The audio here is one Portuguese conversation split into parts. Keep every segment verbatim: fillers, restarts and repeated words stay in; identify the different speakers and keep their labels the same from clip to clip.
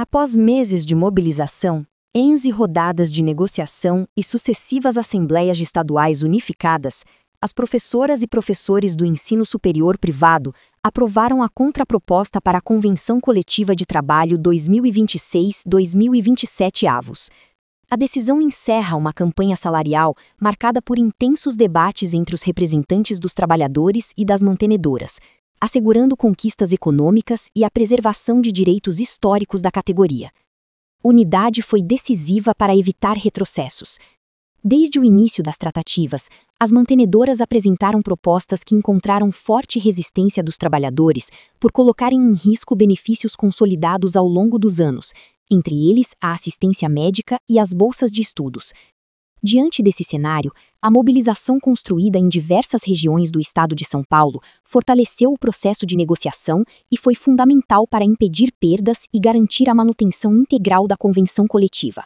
Speaker 1: Após meses de mobilização, onze rodadas de negociação e sucessivas assembleias estaduais unificadas, as professoras e professores do ensino superior privado aprovaram a contraproposta para a Convenção Coletiva de Trabalho dois mil e vinte e seis a dois mil e vinte e sete avos. A decisão encerra uma campanha salarial marcada por intensos debates entre os representantes dos trabalhadores e das mantenedoras, assegurando conquistas econômicas e a preservação de direitos históricos da categoria. Unidade foi decisiva para evitar retrocessos. Desde o início das tratativas, as mantenedoras apresentaram propostas que encontraram forte resistência dos trabalhadores por colocarem em risco benefícios consolidados ao longo dos anos, entre eles a assistência médica e as bolsas de estudos. Diante desse cenário, a mobilização construída em diversas regiões do estado de São Paulo fortaleceu o processo de negociação e foi fundamental para impedir perdas e garantir a manutenção integral da convenção coletiva.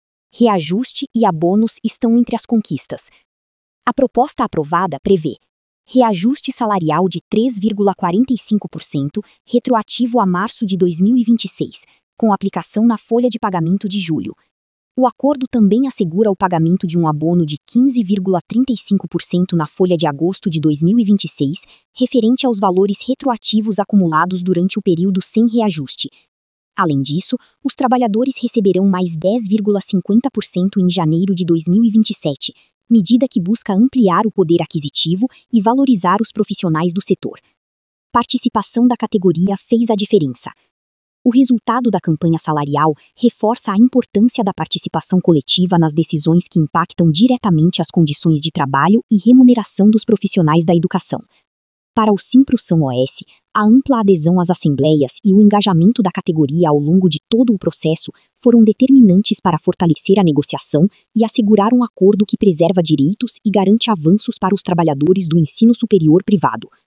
Speaker 1: Reajuste e abonos estão entre as conquistas. A proposta aprovada prevê reajuste salarial de três vírgula quarenta e cinco por cento retroativo a março de dois mil e vinte e seis, com aplicação na folha de pagamento de julho. O acordo também assegura o pagamento de um abono de quinze vírgula trinta e cinco por cento na folha de agosto de dois mil e vinte e seis, referente aos valores retroativos acumulados durante o período sem reajuste. Além disso, os trabalhadores receberão mais dez vírgula cinquenta por cento em janeiro de dois mil e vinte e sete, medida que busca ampliar o poder aquisitivo e valorizar os profissionais do setor. Participação da categoria fez a diferença. O resultado da campanha salarial reforça a importância da participação coletiva nas decisões que impactam diretamente as condições de trabalho e remuneração dos profissionais da educação. Para o Simpro-São Oeste, a ampla adesão às assembleias e o engajamento da categoria ao longo de todo o processo foram determinantes para fortalecer a negociação e assegurar um acordo que preserva direitos e garante avanços para os trabalhadores do ensino superior privado.